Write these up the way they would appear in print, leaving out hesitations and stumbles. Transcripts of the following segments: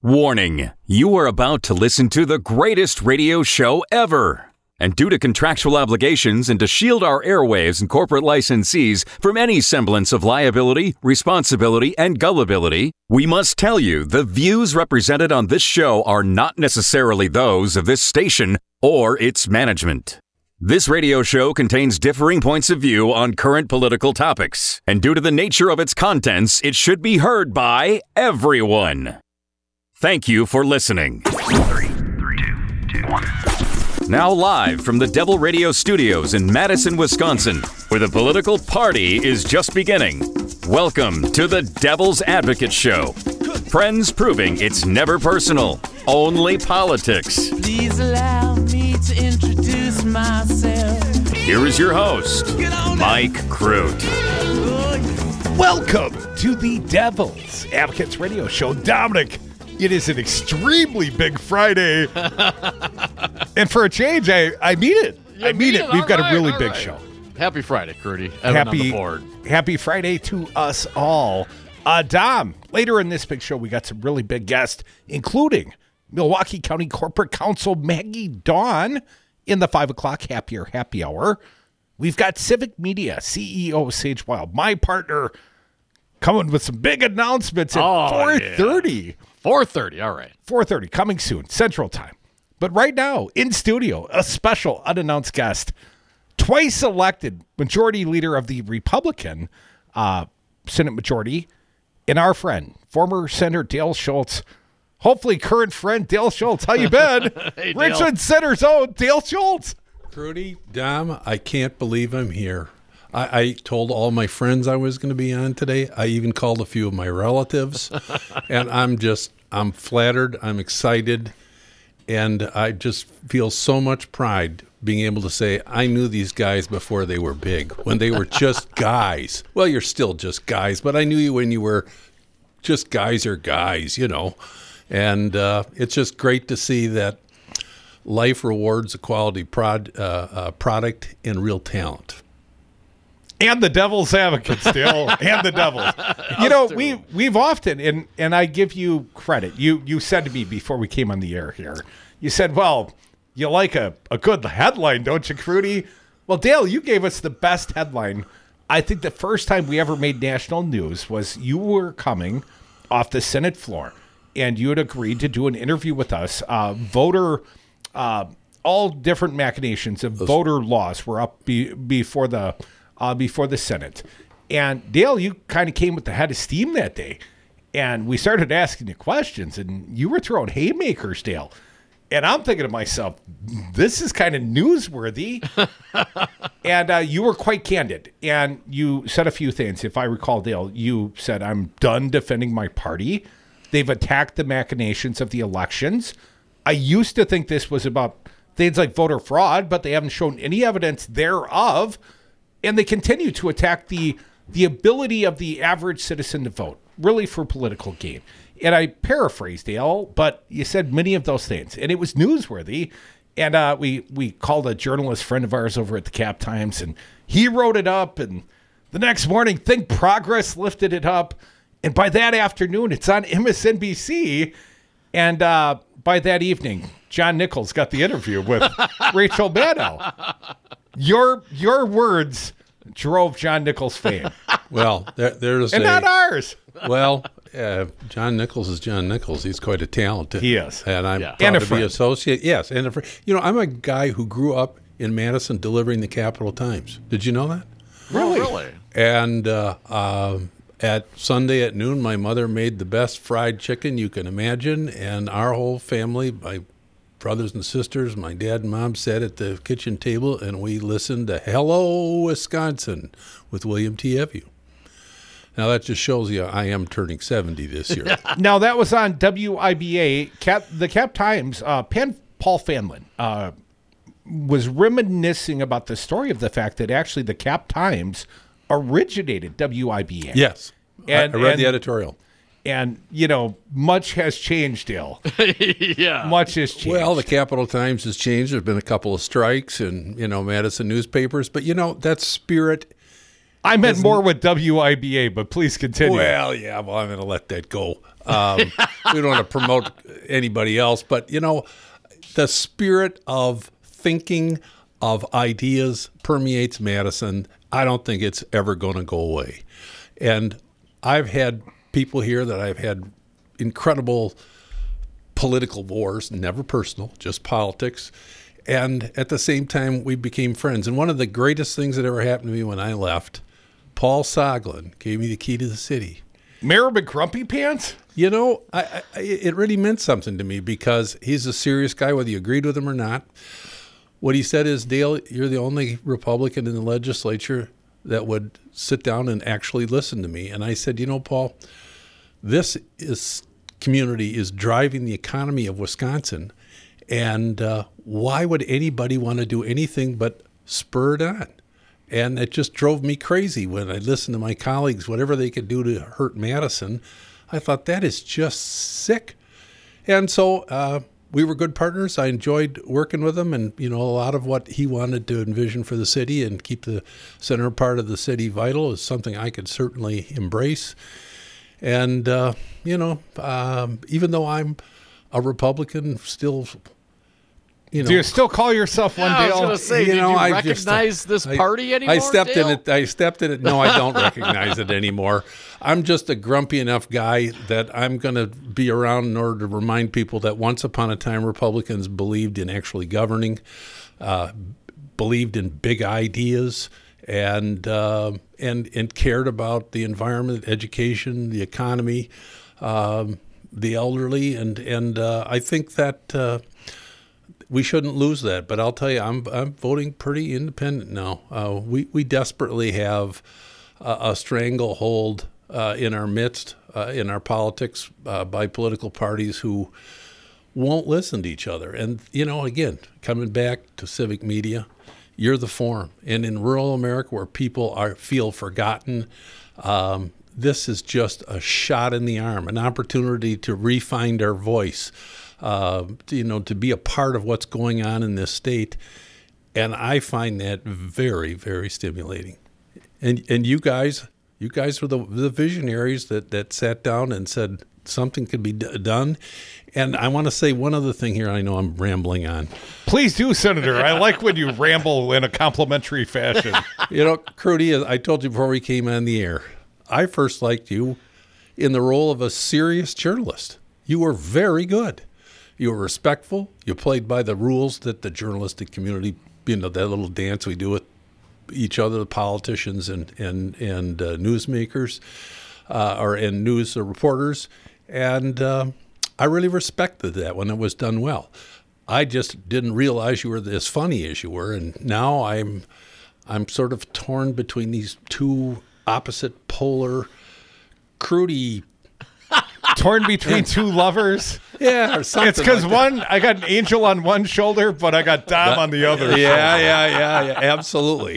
Warning, you are about to listen to the greatest radio show ever. And due to contractual obligations and to shield our airwaves and corporate licensees from any semblance of liability, responsibility, and gullibility, we must tell you the views represented on this show are not necessarily those of this station or its management. This radio show contains differing points of view on current political topics, and due to the nature of its contents, it should be heard by everyone. Thank you for listening. 3, 2, 1. Now live from the Devil Radio Studios in Madison, Wisconsin, where the political party is just beginning. Welcome to the Devil's Advocate Show. Friends proving it's never personal, only politics. Please allow me to introduce myself. Here is your host, Mike Crute. Welcome to the Devil's Advocates Radio Show. Dominic, it is an extremely big Friday. And for a change, I mean it. I mean it. We've got a really big show. Happy Friday, Crudy. Evan on the board. Happy Friday to us all. Dom, later in this big show, we got some really big guests, including Milwaukee County Corporate Counsel Maggie Dawn in the 5 o'clock happy hour. We've got Civic Media CEO Sage Wild, my partner, coming with some big announcements at 4:30. Yeah. 4:30, all right. 4:30, coming soon, Central Time. But right now, in studio, a special unannounced guest, twice elected majority leader of the Republican Senate majority, and our friend, former Senator Dale Schultz, hopefully current friend Dale Schultz. How you been? Hey, Richmond Center's own Dale Schultz. Crudy, Dom, I can't believe I'm here. I told all my friends I was going to be on today. I even called a few of my relatives, and I'm flattered. I'm excited, and I just feel so much pride being able to say I knew these guys before they were big, when they were just guys. Well, you're still just guys, but I knew you when you were just guys are guys, you know. And it's just great to see that life rewards a quality product and real talent. And the Devil's Advocate still, and the Devils. You know, we've often, and I give you credit. You said to me before we came on the air here, you said, well, you like a good headline, don't you, Crudy? Well, Dale, you gave us the best headline. I think the first time we ever made national news was you were coming off the Senate floor, and you had agreed to do an interview with us. All different machinations of voter laws were up before the Senate. And Dale, you kind of came with the head of steam that day. And we started asking you questions, and you were throwing haymakers, Dale. And I'm thinking to myself, this is kind of newsworthy. And you were quite candid. And you said a few things. If I recall, Dale, you said, I'm done defending my party. They've attacked the machinations of the elections. I used to think this was about things like voter fraud, but they haven't shown any evidence thereof. And they continue to attack the ability of the average citizen to vote, really for political gain. And I paraphrased, Dale, but you said many of those things. And it was newsworthy. And we called a journalist friend of ours over at the Cap Times, and he wrote it up. And the next morning, Think Progress lifted it up. And by that afternoon, it's on MSNBC. And by that evening, John Nichols got the interview with Rachel Maddow. Your words drove John Nichols' fame. Well, there's and not ours. Well, John Nichols is John Nichols. He's quite a talent. He is. And I'm and proud a to friend. be associated. Yes, and a friend. You know, I'm a guy who grew up in Madison delivering the Capital Times. Did you know that? Really? And at Sunday at noon, my mother made the best fried chicken you can imagine, and our whole family, my brothers and sisters, my dad and mom sat at the kitchen table, and we listened to Hello, Wisconsin with William T. Evue. Now, that just shows you I am turning 70 this year. Now, that was on WIBA. The Cap Times, Paul Fanlin was reminiscing about the story of the fact that actually the Cap Times originated WIBA. Yes. And, I read the editorial. And, you know, much has changed, Dale. Yeah. Much has changed. Well, the Capital Times has changed. There's been a couple of strikes and, Madison newspapers. But, that spirit I meant more with WIBA, but please continue. Well, yeah, well, I'm going to let that go. We don't want to promote anybody else, but, the spirit of thinking, of ideas permeates Madison. I don't think it's ever going to go away. And I've had people here that I've had incredible political wars, never personal, just politics. And at the same time, we became friends. And one of the greatest things that ever happened to me when I left, Paul Soglin gave me the key to the city. Mayor McGrumpy Pants? It really meant something to me because he's a serious guy, whether you agreed with him or not. What he said is, Dale, you're the only Republican in the legislature that would sit down and actually listen to me. And I said, Paul, this community is driving the economy of Wisconsin. And why would anybody want to do anything but spur it on? And it just drove me crazy when I listened to my colleagues, whatever they could do to hurt Madison. I thought, that is just sick. And so we were good partners. I enjoyed working with him, and, a lot of what he wanted to envision for the city and keep the center part of the city vital is something I could certainly embrace. And, even though I'm a Republican, still... Do you still call yourself one, Dale? I was going to say, did you recognize this party anymore, I stepped Dale? in it. No, I don't recognize it anymore. I'm just a grumpy enough guy that I'm going to be around in order to remind people that once upon a time Republicans believed in actually governing, believed in big ideas, and cared about the environment, education, the economy, the elderly, and I think that we shouldn't lose that. But I'll tell you, I'm voting pretty independent now. We desperately have a stranglehold in our midst, in our politics, by political parties who won't listen to each other. And, again, coming back to civic media, you're the forum. And in rural America where people feel forgotten, this is just a shot in the arm, an opportunity to re-find our voice, to be a part of what's going on in this state. And I find that very, very stimulating. And you guys were the visionaries that sat down and said something could be done. And I want to say one other thing here. I know I'm rambling on. Please do, Senator. I like when you ramble in a complimentary fashion. Crudy, I told you before we came on the air, I first liked you in the role of a serious journalist. You were very good. You were respectful. You played by the rules that the journalistic community, that little dance we do with each other, the politicians and newsmakers and news reporters. And I really respected that when it was done well. I just didn't realize you were as funny as you were. And now I'm sort of torn between these two opposite polar, Crudy. Torn between two lovers? Yeah, or something. It's because I got an angel on one shoulder, but I got Dom on the other. Yeah, absolutely.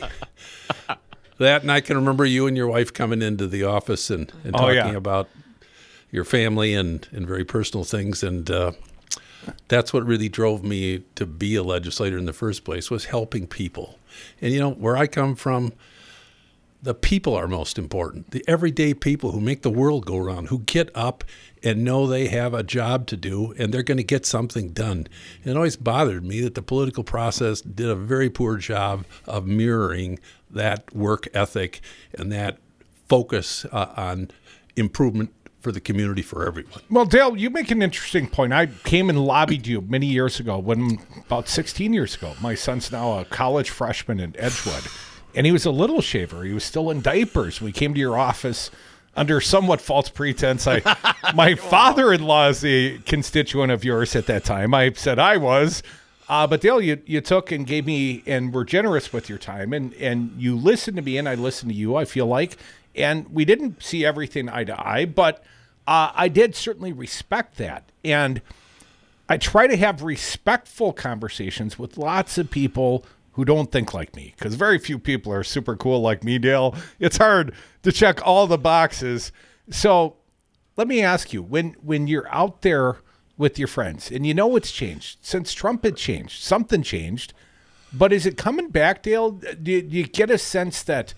That, and I can remember you and your wife coming into the office and talking about your family and very personal things. And that's what really drove me to be a legislator in the first place, was helping people. And, where I come from, the people are most important. The everyday people who make the world go round, who get up and know they have a job to do and they're going to get something done. And it always bothered me that the political process did a very poor job of mirroring that work ethic and that focus on improvement for the community, for everyone. Well, Dale, you make an interesting point. I came and lobbied you many years ago, about 16 years ago. My son's now a college freshman in Edgewood. And he was a little shaver. He was still in diapers. We came to your office under somewhat false pretense. My father-in-law is a constituent of yours at that time. I said I was. But Dale, you took and gave me and were generous with your time. And you listened to me and I listened to you, I feel like. And we didn't see everything eye to eye, but I did certainly respect that. And I try to have respectful conversations with lots of people who don't think like me, because very few people are super cool like me, Dale. It's hard to check all the boxes. So let me ask you, when you're out there with your friends, and it's changed. Since Trump had changed, something changed. But is it coming back, Dale? Do you get a sense that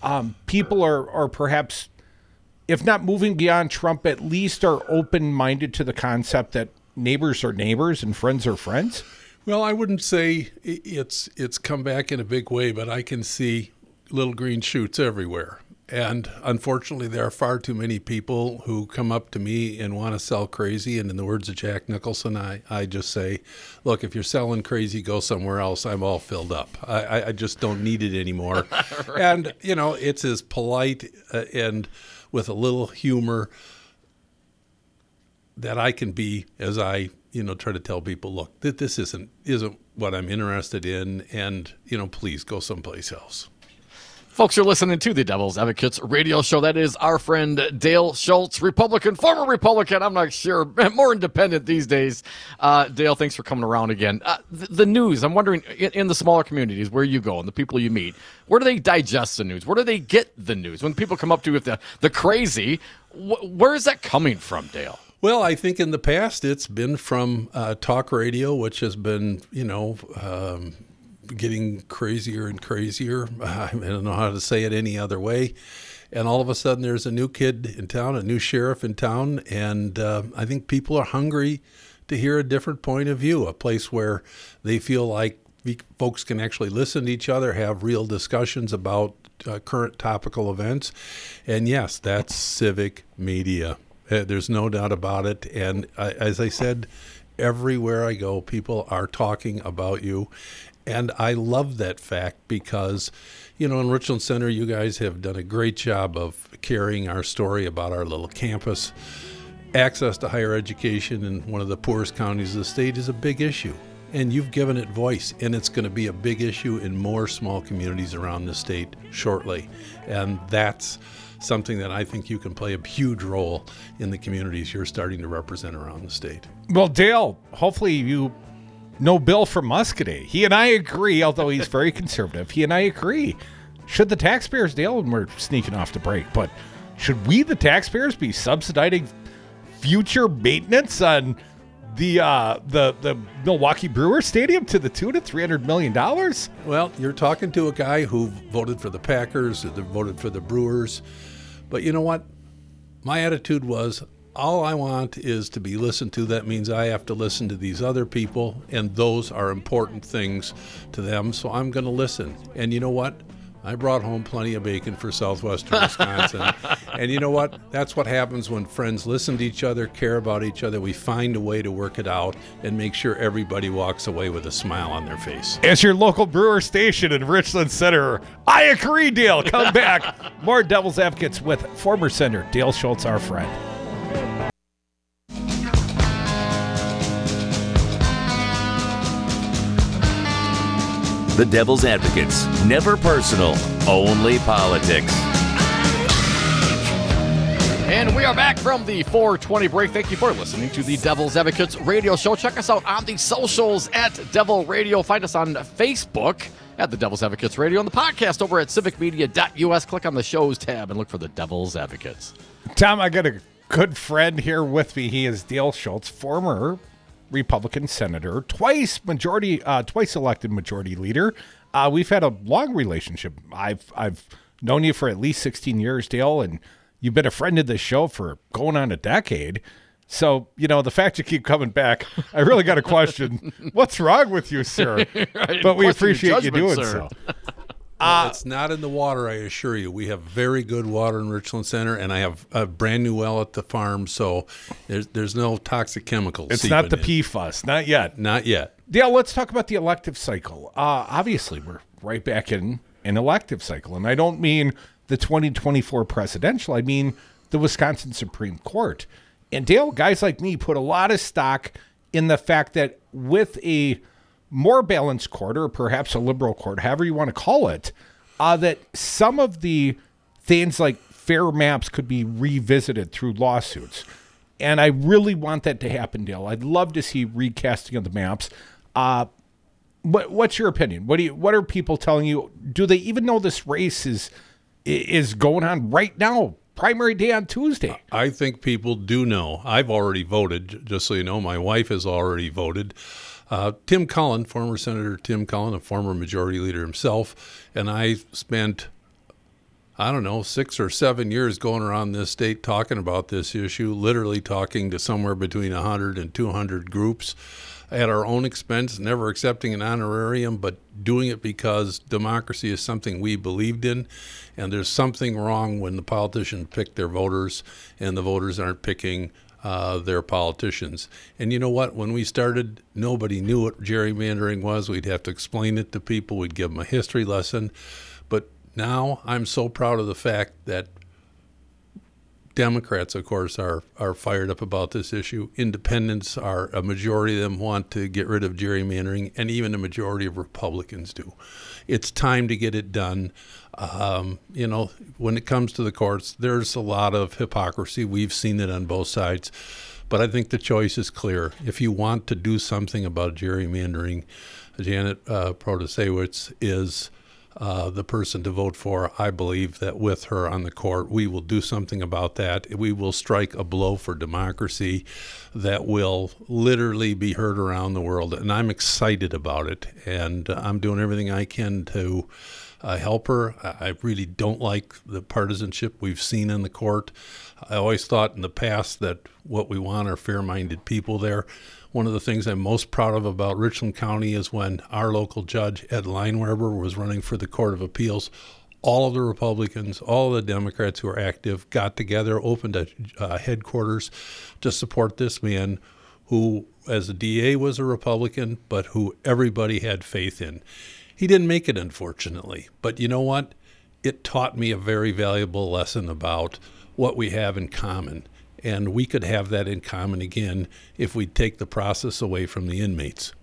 people are perhaps, if not moving beyond Trump, at least are open-minded to the concept that neighbors are neighbors and friends are friends? Well, I wouldn't say it's come back in a big way, but I can see little green shoots everywhere. And unfortunately, there are far too many people who come up to me and want to sell crazy. And in the words of Jack Nicholson, I just say, look, if you're selling crazy, go somewhere else. I'm all filled up. I just don't need it anymore. Right. And, it's as polite and with a little humor that I can be as I, try to tell people, look, that this isn't what I'm interested in. And, please go someplace else. Folks, you're listening to the Devil's Advocates radio show. That is our friend Dale Schultz, former Republican. I'm not sure, more independent these days. Dale, thanks for coming around again. The news, I'm wondering, in the smaller communities where you go and the people you meet, where do they digest the news? Where do they get the news? When people come up to you with the crazy, where is that coming from, Dale? Well, I think in the past it's been from talk radio, which has been, getting crazier and crazier. I don't know how to say it any other way. And all of a sudden there's a new kid in town, a new sheriff in town. And I think people are hungry to hear a different point of view, a place where they feel like folks can actually listen to each other, have real discussions about current topical events. And yes, that's civic media. There's no doubt about it. And as I said, everywhere I go, people are talking about you. And I love that fact because, in Richland Center, you guys have done a great job of carrying our story about our little campus. Access to higher education in one of the poorest counties of the state is a big issue. And you've given it voice, and it's going to be a big issue in more small communities around the state shortly. And that's something that I think you can play a huge role in the communities you're starting to represent around the state. Well, Dale, hopefully you know Bill from Muscadet. He and I agree, although he's very conservative. He and I agree. Should the taxpayers, Dale, and we're sneaking off the break, but should we, the taxpayers, be subsidizing future maintenance on the Milwaukee Brewers Stadium to the tune of $300 million? Well, you're talking to a guy who voted for the Packers, who voted for the Brewers. But you know what? My attitude was, all I want is to be listened to. That means I have to listen to these other people, and those are important things to them, so I'm going to listen. And you know what? I brought home plenty of bacon for southwestern Wisconsin. And you know what? That's what happens when friends listen to each other, care about each other. We find a way to work it out and make sure everybody walks away with a smile on their face. As your local brewer station in Richland Center, I agree, Dale. Come back. More Devil's Advocates with former Senator Dale Schultz, our friend. The Devil's Advocates. Never personal, only politics. And we are back from the 420 break. Thank you for listening to the Devil's Advocates radio show. Check us out on the socials at Devil Radio. Find us on Facebook at the Devil's Advocates Radio, and the podcast over at civicmedia.us. Click on the shows tab and look for the Devil's Advocates. Tom, I got a good friend here with me. He is Dale Schultz, former Republican senator, twice elected majority leader. We've had a long relationship. I've known you for at least 16 years, Dale, and you've been a friend of the show for going on a decade. So, the fact you keep coming back, I really got a question. What's wrong with you, sir? Right, but we appreciate you doing so. Well, it's not in the water, I assure you. We have very good water in Richland Center, and I have a brand new well at the farm, so there's no toxic chemicals. It's not the PFAS, not yet. Not yet. Dale, let's talk about the elective cycle. Obviously, we're right back in an elective cycle, and I don't mean the 2024 presidential. I mean the Wisconsin Supreme Court. And Dale, guys like me put a lot of stock in the fact that with a more balanced court, or perhaps a liberal court, however you want to call it, that some of the things like fair maps could be revisited through lawsuits. And I really want that to happen, Dale. I'd love to see recasting of the maps. What's your opinion? What are people telling you? Do they even know this race is going on right now? Primary day on Tuesday. I think people do know. I've already voted, just so you know. My wife has already voted. Tim Cullen, former Senator Tim Cullen, a former majority leader himself, and I spent I don't know, 6 or 7 years going around this state talking about this issue, literally talking to somewhere between 100 and 200 groups at our own expense, never accepting an honorarium, but doing it because democracy is something we believed in. And there's something wrong when the politicians pick their voters and the voters aren't picking their politicians. And you know what? When we started, nobody knew what gerrymandering was. We'd have to explain it to people. We'd give them a history lesson. But now I'm so proud of the fact that Democrats, of course, are fired up about this issue. Independents are, a majority of them want to get rid of gerrymandering, and even a majority of Republicans do. It's time to get it done. When it comes to the courts, there's a lot of hypocrisy. We've seen it on both sides. But I think the choice is clear. If you want to do something about gerrymandering, Janet Protasewicz is the person to vote for. I believe that with her on the court, we will do something about that. We will strike a blow for democracy that will literally be heard around the world. And I'm excited about it. And I'm doing everything I can to help her. I really don't like the partisanship we've seen in the court. I always thought in the past that what we want are fair-minded people there. One of the things I'm most proud of about Richland County is when our local judge, Ed Leinweber, was running for the Court of Appeals, all of the Republicans, all of the Democrats who are active got together, opened a headquarters to support this man who, as a DA, was a Republican, but who everybody had faith in. He didn't make it, unfortunately. But you know what? It taught me a very valuable lesson about what we have in common. And we could have that in common again if we take the process away from the inmates.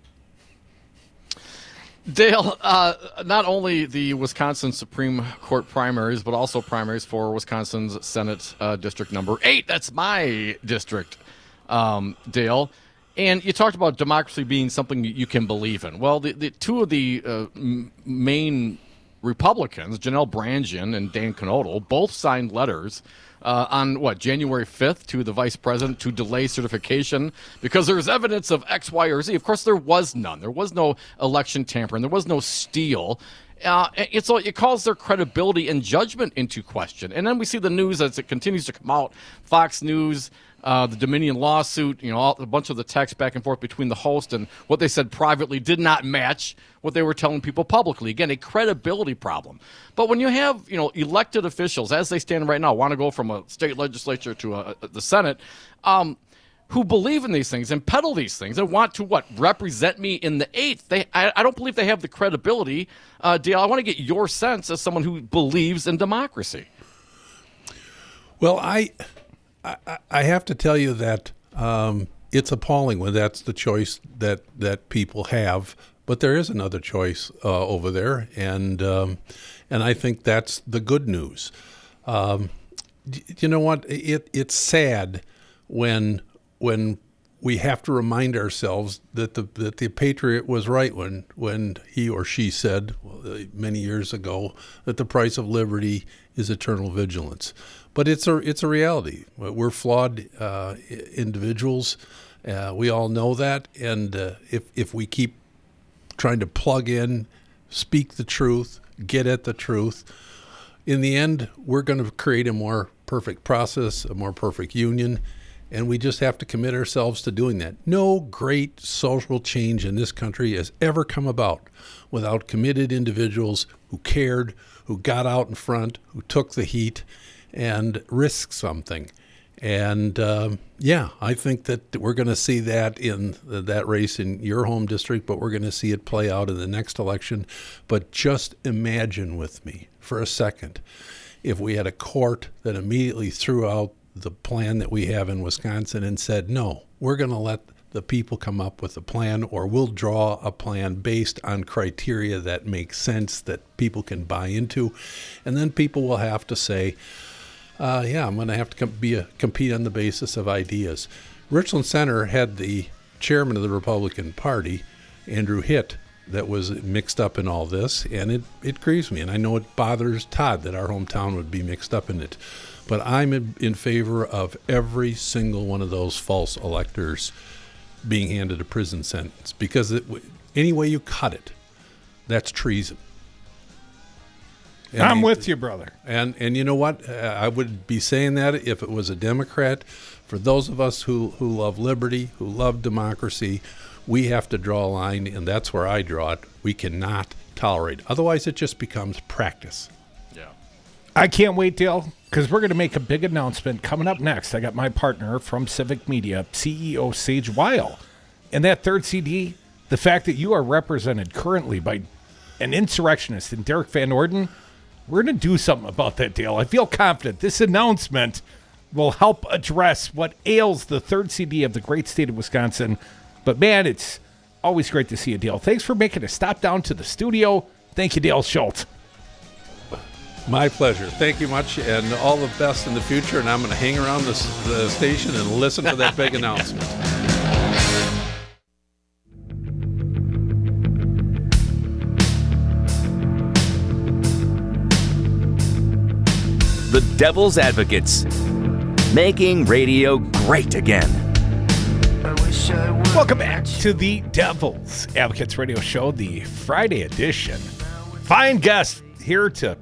Dale, not only the Wisconsin Supreme Court primaries, but also primaries for Wisconsin's Senate District number 8. That's my district, Dale. And you talked about democracy being something you can believe in. Well, the two of the main Republicans, Janelle Brangian and Dan Knodel, both signed letters on January 5th to the vice president to delay certification because there's evidence of X, Y, or Z. Of course, there was none. There was no election tampering. There was no steal. It calls their credibility and judgment into question. And then we see the news as it continues to come out. Fox News, the Dominion lawsuit, a bunch of the text back and forth between the host and what they said privately did not match what they were telling people publicly. Again, a credibility problem. But when you have, elected officials, as they stand right now, want to go from a state legislature to the Senate, who believe in these things and peddle these things and want to, represent me in the 8th. I don't believe they have the credibility. Dale, I want to get your sense as someone who believes in democracy. Well, I have to tell you that it's appalling when that's the choice that people have. But there is another choice over there, and I think that's the good news. You know what? It's sad when we have to remind ourselves that the patriot was right when he or she said many years ago that the price of liberty is eternal vigilance. But it's a reality. We're flawed individuals. We all know that, and if we keep trying to plug in, speak the truth, get at the truth, in the end, we're going to create a more perfect process, a more perfect union, and we just have to commit ourselves to doing that. No great social change in this country has ever come about without committed individuals who cared, who got out in front, who took the heat, and risked something. And I think that we're going to see that in that race in your home district, but we're going to see it play out in the next election. But just imagine with me for a second if we had a court that immediately threw out the plan that we have in Wisconsin and said, no, we're going to let the people come up with a plan, or we'll draw a plan based on criteria that makes sense, that people can buy into. And then people will have to say, I'm going to have to compete on the basis of ideas. Richland Center had the chairman of the Republican Party, Andrew Hitt, that was mixed up in all this, and it grieves me. And I know it bothers Todd that our hometown would be mixed up in it. But I'm in favor of every single one of those false electors being handed a prison sentence, because any way you cut it, that's treason. And I'm with you, brother. And you know what? I would be saying that if it was a Democrat. For those of us who love liberty, who love democracy, we have to draw a line, and that's where I draw it. We cannot tolerate. Otherwise, it just becomes practice. Yeah. I can't wait, Dale, because we're going to make a big announcement coming up next. I got my partner from Civic Media, CEO Sage Weil. And that third CD, the fact that you are represented currently by an insurrectionist in Derek Van Orden, we're going to do something about that, Dale. I feel confident this announcement will help address what ails the third CD of the great state of Wisconsin. But, man, it's always great to see you, Dale. Thanks for making a stop down to the studio. Thank you, Dale Schultz. My pleasure. Thank you much, and all the best in the future. And I'm going to hang around the station and listen to that big announcement. The Devil's Advocates, making radio great again. Welcome back to the Devil's Advocates Radio Show, the Friday edition. Fine guest here to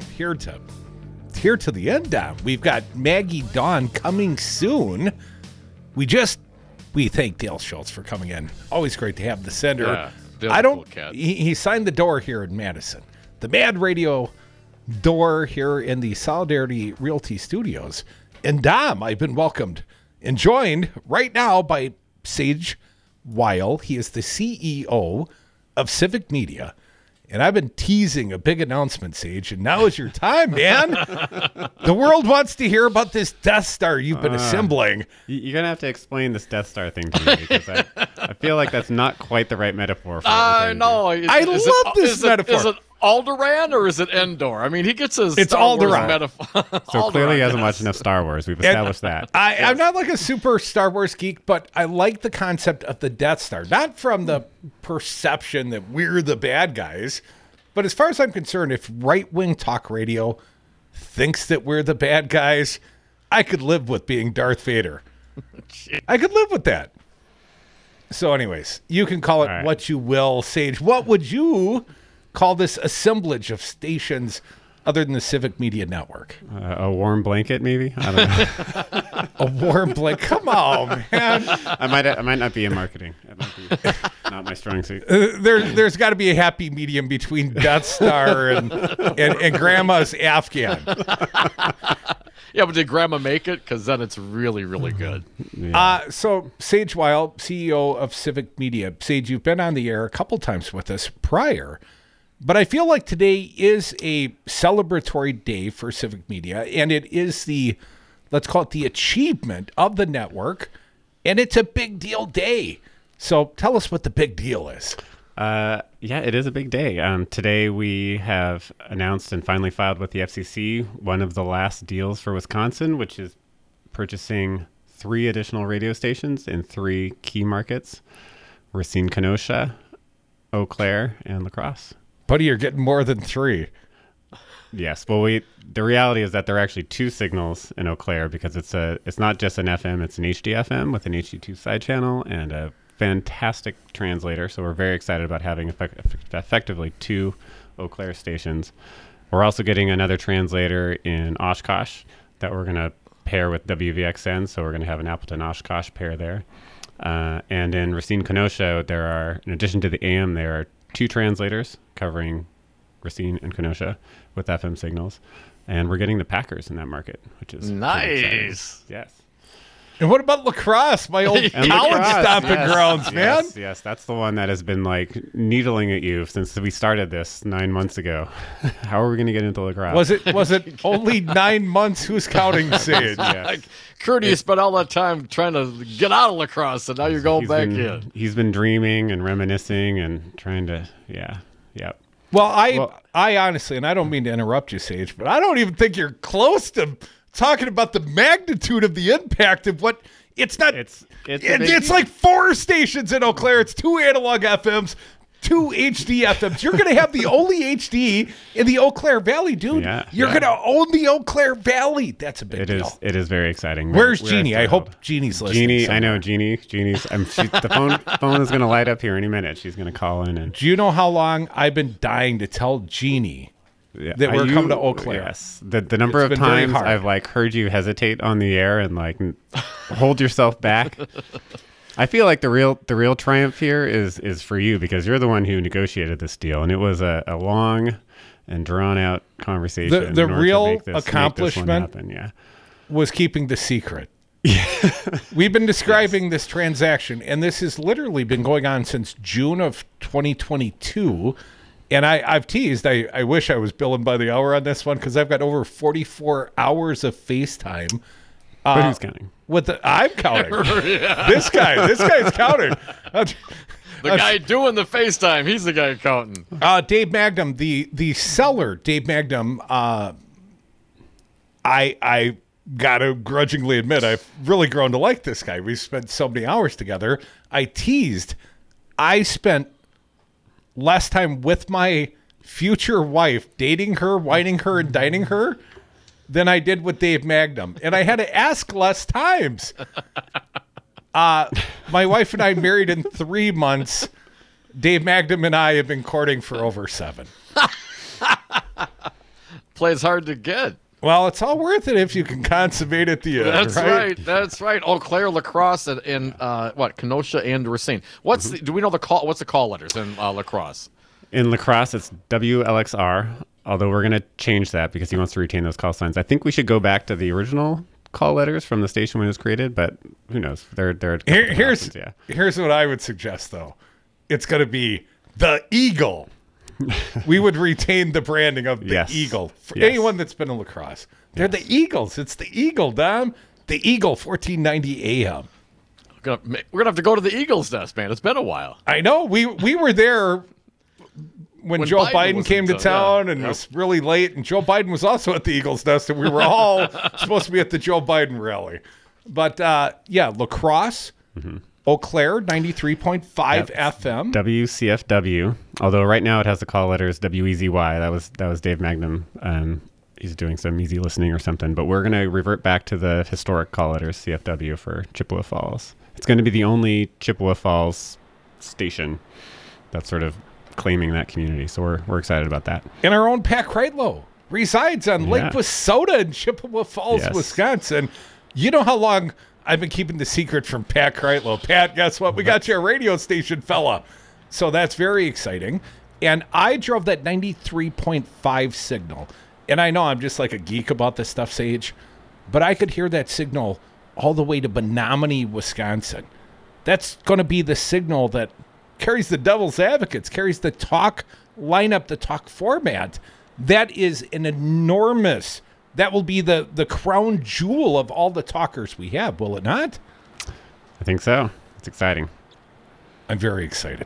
the end. We've got Maggie Dawn coming soon. We thank Dale Schultz for coming in. Always great to have the sender. Yeah, Dale's a cool cat. He signed the door here in Madison. The Mad Radio door here in the Solidarity Realty Studios. And Dom, I've been welcomed and joined right now by Sage Weil. He is the CEO of Civic Media. And I've been teasing a big announcement, Sage, and now is your time, man. The world wants to hear about this Death Star you've been assembling. You're going to have to explain this Death Star thing to me, because I feel like that's not quite the right metaphor for it. I love this metaphor. Is it Alderaan or is it Endor? I mean, he gets his It's Star Wars Alderaan. metaphor. So clearly he hasn't watched enough Star Wars. We've established that. I'm not like a super Star Wars geek, but I like the concept of the Death Star. Not from the perception that we're the bad guys, but as far as I'm concerned, if right-wing talk radio thinks that we're the bad guys, I could live with being Darth Vader. I could live with that. So anyways, you can call it what you will, Sage. What would you call this assemblage of stations other than the Civic Media Network? A warm blanket, maybe? I don't know. A warm blanket? Come on, man. I might not be in marketing. It might be not my strong suit. There's got to be a happy medium between Death Star and Grandma's Afghan. Yeah, but did Grandma make it? Because then it's really, really good. Yeah. So Sage Weil, CEO of Civic Media. Sage, you've been on the air a couple times with us prior. But I feel like today is a celebratory day for Civic Media, and it is let's call it the achievement of the network, and it's a big deal day. So tell us what the big deal is. Yeah, it is a big day. Today we have announced and finally filed with the FCC one of the last deals for Wisconsin, which is purchasing 3 additional radio stations in 3 key markets: Racine, Kenosha, Eau Claire, and La Crosse. Buddy, you're getting more than 3. Yes. Well, the reality is that there are actually 2 signals in Eau Claire, because it's not just an FM, it's an HD FM with an HD2 side channel and a fantastic translator. So we're very excited about having effectively 2 Eau Claire stations. We're also getting another translator in Oshkosh that we're going to pair with WVXN. So we're going to have an Appleton Oshkosh pair there. And in Racine, Kenosha, in addition to the AM, there are 2 translators covering Racine and Kenosha with FM signals. And we're getting the Packers in that market, which is nice. Yes. And what about La Crosse, my old And college La Crosse, stomping yes, grounds, man? Yes, that's the one that has been like needling at you since we started this 9 months ago. How are we going to get into La Crosse? Was it only 9 months? Who's counting, Sage? Like, Curdy spent all that time trying to get out of La Crosse, and now you're going back in. He's been dreaming and reminiscing and trying to, yeah. Well, I honestly, and I don't mean to interrupt you, Sage, but I don't even think you're close to talking about the magnitude of the impact of what it's not. It's like 4 stations in Eau Claire. It's 2 analog FMs, 2 HD FMs. You're going to have the only HD in the Eau Claire Valley, dude. Yeah, You're going to own the Eau Claire Valley. That's a big deal. It is very exciting. Where's We're Jeannie? I thrilled. hope Jeannie's listening. Jeannie, somewhere. I know Jeannie. The phone is going to light up here any minute. She's going to call in. And Do you know how long I've been dying to tell Jeannie Yeah. that we're coming to Eau Claire. Yes. The number It's of been very times hard. I've like heard you hesitate on the air and like hold yourself back. I feel like the real triumph here is for you because you're the one who negotiated this deal, and it was a long and drawn out conversation. The in order to real make this one accomplishment happen. Yeah. was keeping the secret. We've been describing this transaction, and this has literally been going on since June of 2022. And I've teased, I wish I was billing by the hour on this one because I've got over 44 hours of FaceTime. But who's counting? I'm counting. This guy's counting. The guy doing the FaceTime, he's the guy counting. Dave Magnum, the seller, Dave Magnum. I gotta grudgingly admit, I've really grown to like this guy. We've spent so many hours together. I teased. I spent less time with my future wife, dating her, whining her, and dining her, than I did with Dave Magnum, and I had to ask less times. My wife and I married in 3 months. Dave Magnum and I have been courting for over 7. Plays hard to get. Well, it's all worth it if you can consummate at the end. That's right. That's right. Eau Claire, La Crosse, and Kenosha and Racine. Do we know what's the call letters in La Crosse? In La Crosse, it's WLXR, although we're going to change that because he wants to retain those call signs. I think we should go back to the original call letters from the station when it was created, but who knows? Here's what I would suggest, though. It's going to be the Eagle. We would retain the branding of the Eagle. For anyone that's been in La Crosse, they're the Eagles. It's the Eagle, Dom. The Eagle, 1490 AM. We're gonna have to go to the Eagles nest, man. It's been a while. I know. We were there when Joe Biden came to town and it was really late, and Joe Biden was also at the Eagles nest, and we were all supposed to be at the Joe Biden rally. But La Crosse, Eau Claire, 93.5 FM. WCFW, although right now it has the call letters WEZY. That was Dave Magnum. He's doing some easy listening or something, but we're going to revert back to the historic call letters CFW for Chippewa Falls. It's going to be the only Chippewa Falls station that's sort of claiming that community, so we're excited about that. And our own Pat Kreitlow resides on Lake Wissota in Chippewa Falls, Wisconsin. You know how long I've been keeping the secret from Pat Kreitlow. Pat, guess what? We got you a radio station, fella. So that's very exciting. And I drove that 93.5 signal. And I know I'm just like a geek about this stuff, Sage, but I could hear that signal all the way to Menominee, Wisconsin. That's going to be the signal that carries the Devil's Advocates, carries the talk lineup, the talk format. That is an enormous... That will be the crown jewel of all the talkers we have, will it not? I think so. It's exciting. I'm very excited.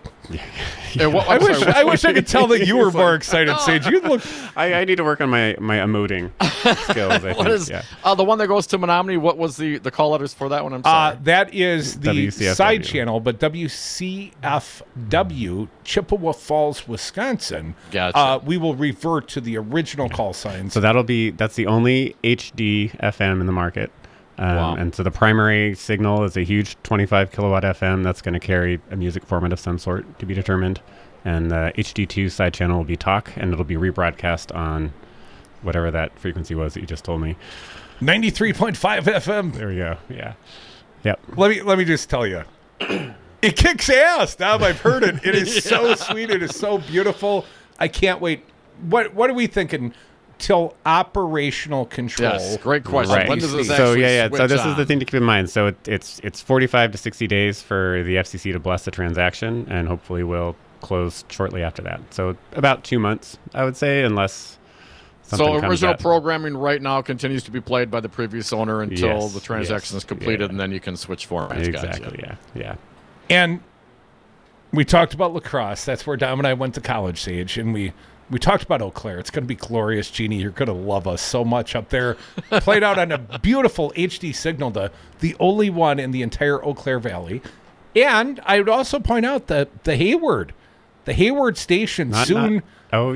I wish I could tell that you were more excited, Sage. You look. I need to work on my emoting skills. I think. The one that goes to Menominee? What was the call letters for that one? I'm sorry. That is the WCFW. side channel, but WCFW, Chippewa Falls, Wisconsin. Gotcha. We will revert to the original call signs. So that's the only HD FM in the market. Wow. And so the primary signal is a huge 25 kilowatt FM that's going to carry a music format of some sort to be determined. And the HD2 side channel will be talk, and it'll be rebroadcast on whatever that frequency was that you just told me. 93.5 FM. There we go. Yeah. Yep. Let me just tell you. It kicks ass, Dom. I've heard it. It is so sweet. It is so beautiful. I can't wait. What are we thinking? Till operational control. Yes, great question. Right. When does this So actually So this switch is the on? thing to keep in mind. So it's 45 to 60 days for the FCC to bless the transaction, and hopefully we'll close shortly after that. So about 2 months, I would say, unless something So comes original up. programming right now continues to be played by the previous owner until Yes, the transaction is completed, and then you can switch formats. Exactly. Gotcha. Yeah. And we talked about La Crosse. That's where Dom and I went to college, Sage, and we talked about Eau Claire. It's going to be glorious, Jeannie. You're going to love us so much up there. Played out on a beautiful HD signal, the only one in the entire Eau Claire Valley. And I would also point out the Hayward station soon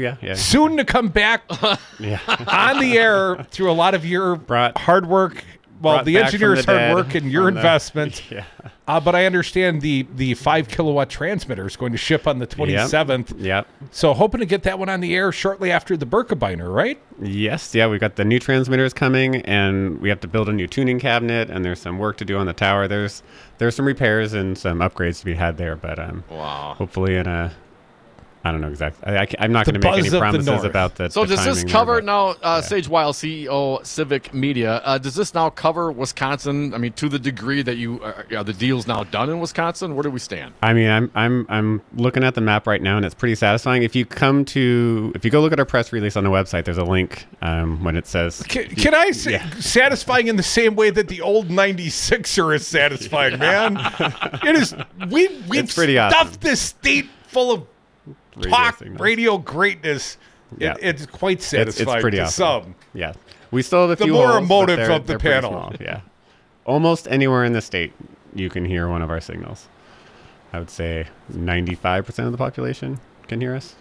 to come back Yeah. on the air through a lot of your hard work, brought the back engineer's from the hard dead work and your from the- investment. Yeah. But I understand the 5 kilowatt transmitter is going to ship on the 27th. Yep. So hoping to get that one on the air shortly after the Birkebeiner, right? Yes. Yeah, we've got the new transmitters coming, and we have to build a new tuning cabinet, and there's some work to do on the tower. There's some repairs and some upgrades to be had there, but Wow. hopefully in a I don't know exactly. I'm not The going to make buzz any of the promises north. about the. So the does this timing cover there, but- now, Sage Weil, CEO, Civic Media? Does this now cover Wisconsin? I mean, to the degree that are the deal's now done in Wisconsin? Where do we stand? I mean, I'm looking at the map right now, and it's pretty satisfying. If you go look at our press release on the website, there's a link when it says. Can I say satisfying in the same way that the old 96er is satisfying, man? It is. We've It's pretty stuffed awesome. this state full of radio talk signals. radio greatness. Yeah. It's quite satisfying It's pretty to awesome. some. Yeah, we still have a The few more holes, but emotive they're- of the they're pretty panel. small, yeah, almost anywhere in the state you can hear one of our signals. I would say 95% of the population can hear us,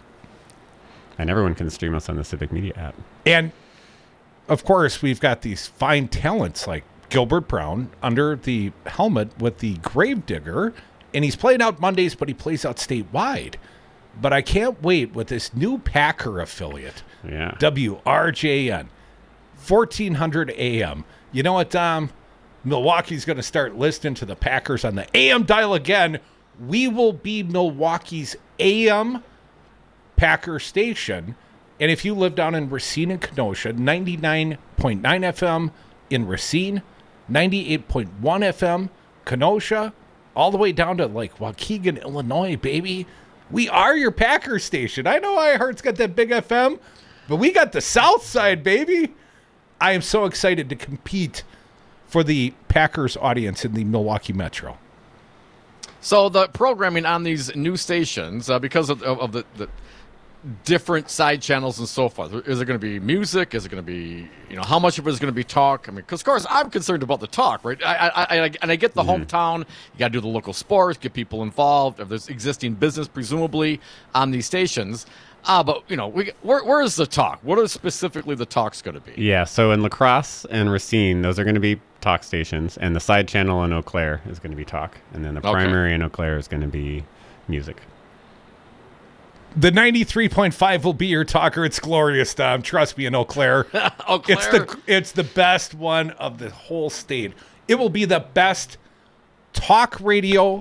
and everyone can stream us on the Civic Media app. And of course, we've got these fine talents like Gilbert Brown under the helmet with the Gravedigger, and he's playing out Mondays, but he plays out statewide. But I can't wait with this new Packer affiliate, Yeah, WRJN, 1400 AM. You know what, Dom? Milwaukee's going to start listening to the Packers on the AM dial again. We will be Milwaukee's AM Packer station. And if you live down in Racine and Kenosha, 99.9 FM in Racine, 98.1 FM Kenosha, all the way down to like Waukegan, Illinois, baby. We are your Packer station. I know iHeart's got that big FM, but we got the South Side, baby. I am so excited to compete for the Packers audience in the Milwaukee Metro. So the programming on these new stations, because of the different side channels and so forth, is it going to be music? Is it going to be, how much of it is going to be talk? I mean, because of course I'm concerned about the talk, right? I get the hometown. You got to do the local sports, get people involved. If there's existing business, presumably on these stations. But where is the talk? What are specifically the talks going to be? yeah. So in La Crosse and Racine, those are going to be talk stations, and the side channel in Eau Claire is going to be talk, and then the primary in Eau Claire is going to be music. The 93.5 will be your talker. It's glorious, Dom. Trust me, in Eau Claire. Eau Claire. It's the best one of the whole state. It will be the best talk radio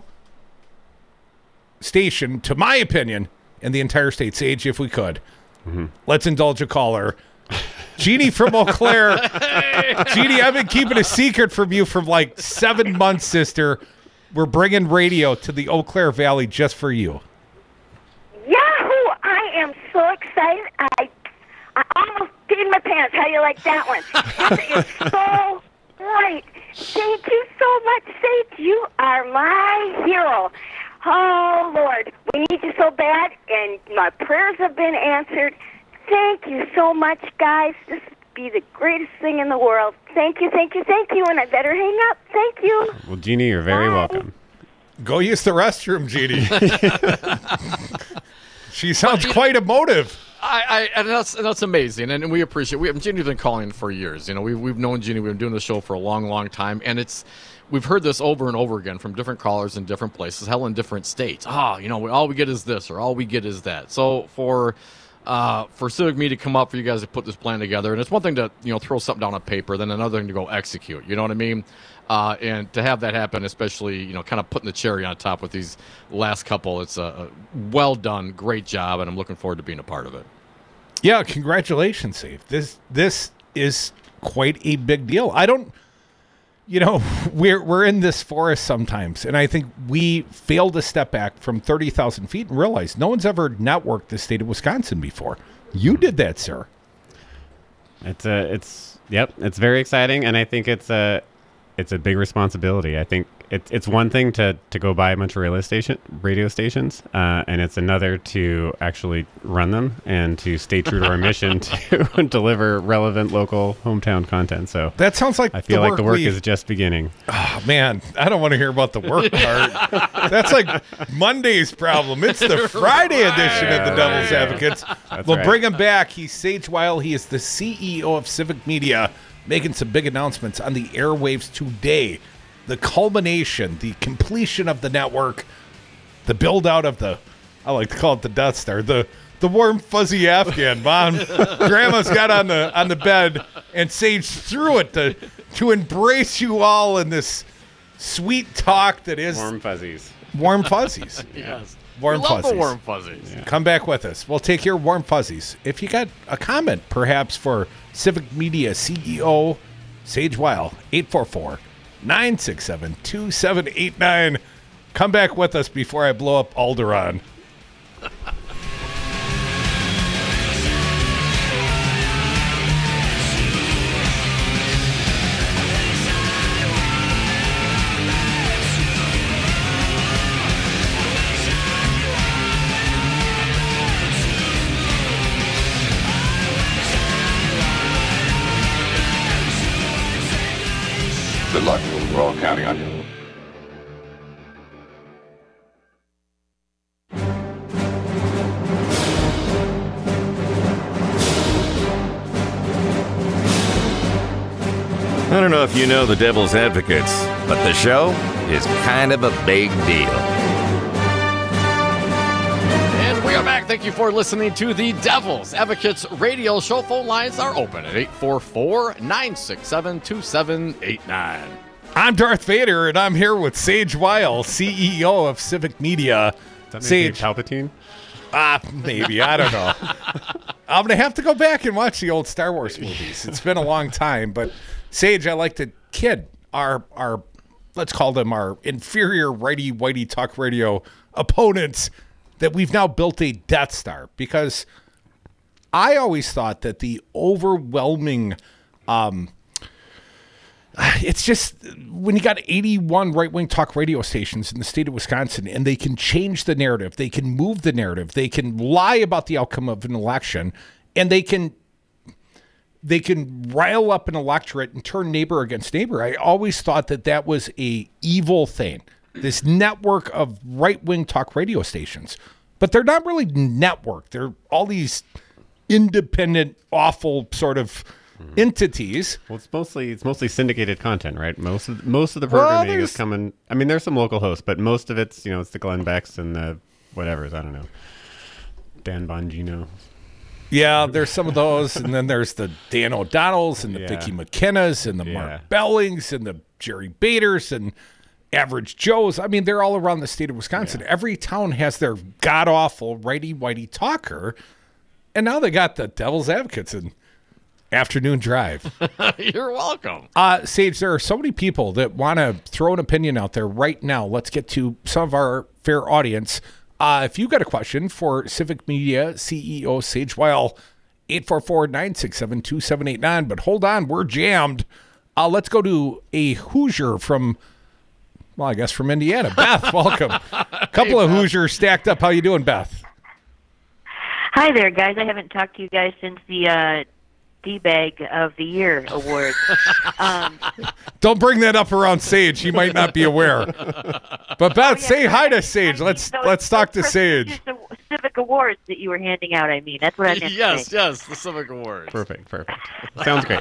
station, to my opinion, in the entire state. Sage, if we could. Let's indulge a caller. Jeannie from Eau Claire. Jeannie, I've been keeping a secret from you for like 7 months, sister. We're bringing radio to the Eau Claire Valley just for you. Yahoo! I am so excited. I almost peed my pants. How do you like that one? This is so great. Thank you so much, Sage. You are my hero. Oh, Lord. We need you so bad, and my prayers have been answered. Thank you so much, guys. This would be the greatest thing in the world. Thank you, thank you, thank you, and I better hang up. Thank you. Well, Jeannie, you're very Bye. welcome. Go use the restroom, Jeannie. She sounds quite emotive. And that's amazing, and we appreciate. Jeannie's been calling for years. We've known Jeannie. We've been doing the show for a long, long time, and we've heard this over and over again from different callers in different places, hell, in different states. All we get is this, or all we get is that. So for Civic Media to come up, for you guys to put this plan together, and it's one thing to throw something down on paper, then another thing to go execute. You know what I mean? And to have that happen, especially kind of putting the cherry on top with these last couple, it's a well done, great job, and I'm looking forward to being a part of it. Yeah, congratulations, Steve. This is quite a big deal. I don't, we're in this forest sometimes, and I think we fail to step back from 30,000 feet and realize no one's ever networked the state of Wisconsin before. You did that, sir. It's very exciting, and I think it's a big responsibility. I think it's one thing to go buy a bunch of radio stations, and it's another to actually run them and to stay true to our mission to deliver relevant local hometown content. So That sounds like I feel like the work is just beginning. Oh, man, I don't want to hear about the work part. That's like Monday's problem. It's the Friday edition of the Devil's Advocates. We'll right. bring him back. He's Sage Weil. He is the CEO of Civic Media. making some big announcements on the airwaves today. The culmination, the completion of the network, the build out of the, I like to call it the Death Star, the warm fuzzy Afghan. Mom, Grandma's got on the bed, and Sage threw it to embrace you all in this sweet talk that is Warm fuzzies. Warm fuzzies. Yes. Warm We love fuzzies. the warm fuzzies. Yeah. Come back with us. We'll take your warm fuzzies. If you got a comment, perhaps for Civic Media CEO Sage Weil, 844-967-2789. Come back with us before I blow up Alderaan. Good luck. We're all counting on you. I don't know if you know the Devil's Advocates, but the show is kind of a big deal. And we are back. Thank you for listening to the Devil's Advocates radio show. Phone lines are open at 844-967-2789. I'm Darth Vader, and I'm here with Sage Weil, CEO of Civic Media. Does that make me Palpatine? Maybe. I don't know. I'm going to have to go back and watch the old Star Wars movies. It's been a long time, but Sage, I like to kid our let's call them our inferior righty-whitey talk radio opponents that we've now built a Death Star, because I always thought that the overwhelming it's just when you got 81 right-wing talk radio stations in the state of Wisconsin, and they can change the narrative, they can move the narrative, they can lie about the outcome of an election, and they can rile up an electorate and turn neighbor against neighbor. I always thought that was a evil thing, this network of right-wing talk radio stations. But they're not really network. They're all these independent, awful sort of entities. Well, it's mostly syndicated content, right? Most of the programming is coming. I mean, there's some local hosts, but most of it's it's the Glenn Becks and the whatevers. I don't know, Dan Bongino. Yeah, there's some of those, and then there's the Dan O'Donnells and the Vicki McKennas and the Mark Bellings and the Jerry Baders and Average Joes. I mean, they're all around the state of Wisconsin. Yeah. Every town has their god-awful righty-whitey talker, and now they got the Devil's Advocates and Afternoon Drive. You're welcome. Sage, there are so many people that want to throw an opinion out there right now. Let's get to some of our fair audience. If you got a question for Civic Media CEO Sage Weil, 844-967-2789. But hold on, we're jammed. Let's go to a Hoosier from, well, I guess from Indiana. Beth, welcome. A couple of Hoosiers stacked up. How you doing, Beth? Hi there, guys. I haven't talked to you guys since the D-Bag of the Year award. Don't bring that up around Sage. He might not be aware. But Beth, say hi to Sage. Let's talk to Sage. The Civic Awards that you were handing out, I mean. That's what I meant to say. Yes, the Civic Awards. Perfect. Sounds great.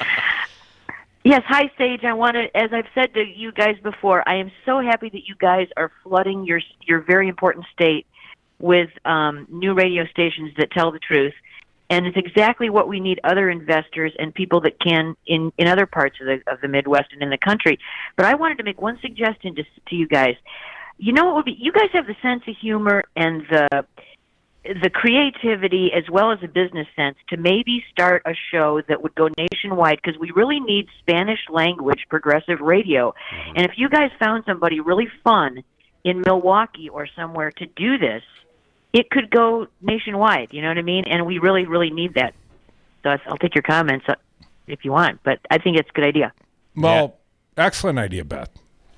Yes, hi, Sage. I want to, as I've said to you guys before, I am so happy that you guys are flooding your very important state with new radio stations that tell the truth. And it's exactly what we need other investors and people that can in other parts of the Midwest and in the country. But I wanted to make one suggestion to you guys. You know what would be? You guys have the sense of humor and the creativity as well as the business sense to maybe start a show that would go nationwide, because we really need Spanish language progressive radio. And if you guys found somebody really fun in Milwaukee or somewhere to do this, it could go nationwide, you know what I mean? And we really, really need that. So I'll take your comments if you want, but I think it's a good idea. Well, excellent idea, Beth.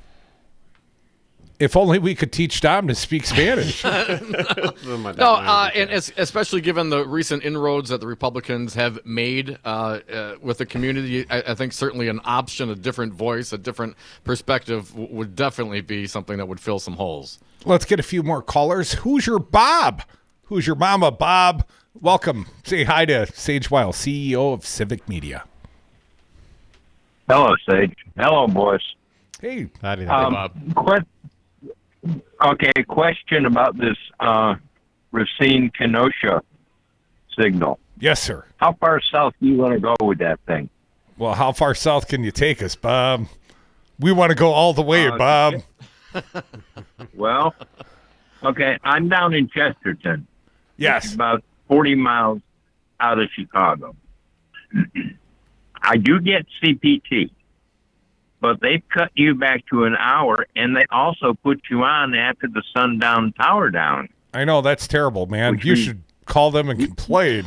If only we could teach Dom to speak Spanish. And especially given the recent inroads that the Republicans have made with the community, I think certainly an option, a different voice, a different perspective would definitely be something that would fill some holes. Let's get a few more callers. Who's your Bob? Who's your mama, Bob? Welcome. Say hi to Sage Weil, CEO of Civic Media. Hello, Sage. Hello, boys. Hey. Howdy, Bob. Question about this Racine-Kenosha signal. Yes, sir. How far south do you want to go with that thing? Well, how far south can you take us, Bob? We want to go all the way, Bob. Well, okay, I'm down in Chesterton. Yes. It's about 40 miles out of Chicago. I do get CPT, but they've cut you back to an hour, and they also put you on after the sundown power down. I know, that's terrible, man. You should call them and complain.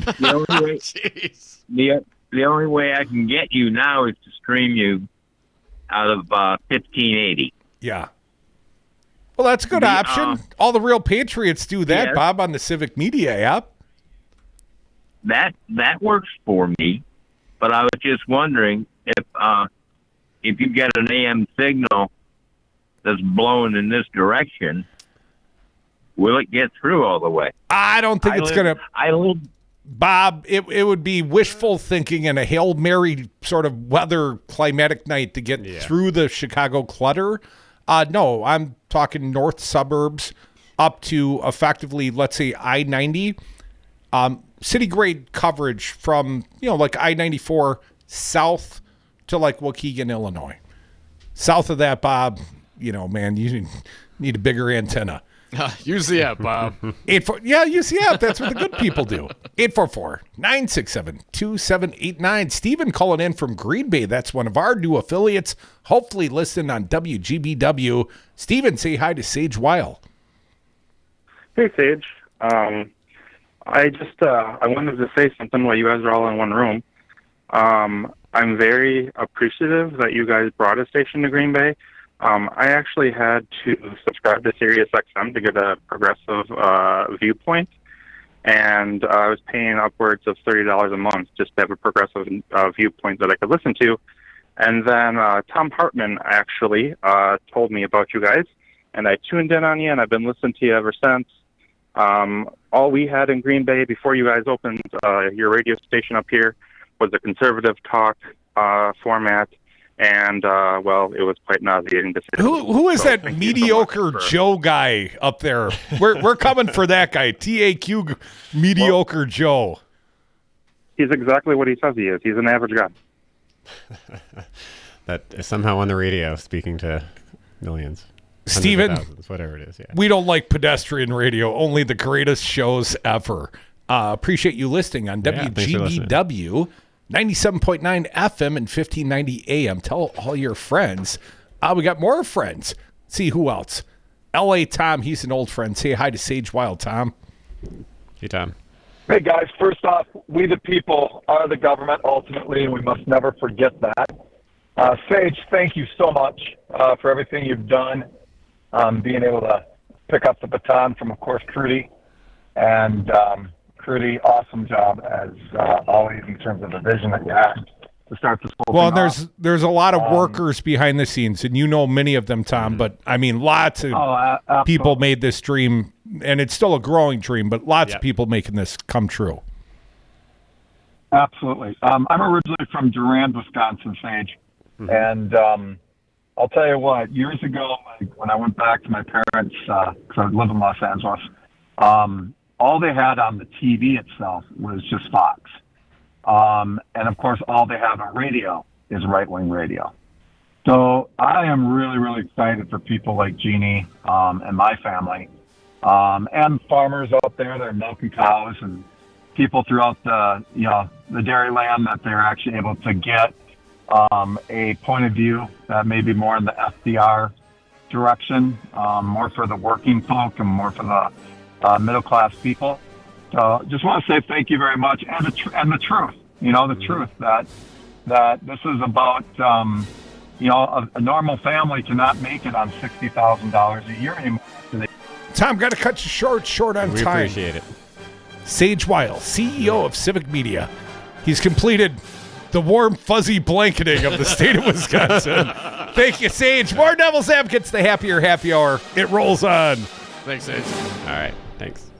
The only way I can get you now is to stream you out of 1580. Yeah. Well, that's a good option. All the real patriots do that, yes. Bob, on the Civic Media app. That works for me, but I was just wondering if you get an AM signal that's blowing in this direction, will it get through all the way? I don't think it's going to. Bob, it would be wishful thinking and a Hail Mary sort of weather climatic night to get through the Chicago clutter. No, I'm talking north suburbs up to effectively, let's say, I-90. City grade coverage from, like I-94 south to like Waukegan, Illinois. South of that, Bob, man, you need a bigger antenna. Use the app, Bob. Use the app. That's what the good people do. 844-967-2789. Steven calling in from Green Bay. That's one of our new affiliates. Hopefully listening on WGBW. Steven, say hi to Sage Weil. Hey, Sage. I wanted to say something while you guys are all in one room. I'm very appreciative that you guys brought a station to Green Bay. I actually had to subscribe to Sirius XM to get a progressive viewpoint, and I was paying upwards of $30 a month just to have a progressive viewpoint that I could listen to. And then Tom Hartman actually told me about you guys, and I tuned in on you, and I've been listening to you ever since. All we had in Green Bay before you guys opened your radio station up here was a conservative talk format. And, it was quite nauseating to see. Who is that mediocre Joe guy up there? We're coming for that guy, TAQ mediocre Joe. He's exactly what he says he is. He's an average guy. That is somehow on the radio speaking to millions. Steven, thousands, whatever it is. Yeah. We don't like pedestrian radio, only the greatest shows ever. Appreciate you listening on WGBW. 97.9 FM and 1590 AM. Tell all your friends. We got more friends. Let's see who else. L.A. Tom, he's an old friend. Say hi to Sage Weil, Tom. Hey, Tom. Hey, guys. First off, we the people are the government ultimately, and we must never forget that. Sage, thank you so much for everything you've done, being able to pick up the baton from, of course, Crudy. And Crudy, awesome job as always in terms of the vision that you had to start this whole thing off. There's a lot of workers behind the scenes, and you know many of them, Tom. But I mean, lots of people made this dream, and it's still a growing dream. But lots of people making this come true. Absolutely. I'm originally from Durand, Wisconsin, Sage, and I'll tell you what. Years ago, when I went back to my parents, because I live in Los Angeles. All they had on the TV itself was just Fox. And, of course, all they have on radio is right-wing radio. So I am really, really excited for people like Jeannie and my family and farmers out there that are milking cows and people throughout the dairy land that they're actually able to get a point of view that may be more in the FDR direction, more for the working folk and more for the middle-class people. So just want to say thank you very much. And the truth, the truth that this is about, a normal family cannot make it on $60,000 a year anymore. Tom, got to cut you short on time. We appreciate it. Sage Weil, CEO of Civic Media. He's completed the warm, fuzzy blanketing of the state of Wisconsin. Thank you, Sage. More Devil's Advocates, the happier happy hour. It rolls on. Thanks, Sage. All right. Thanks.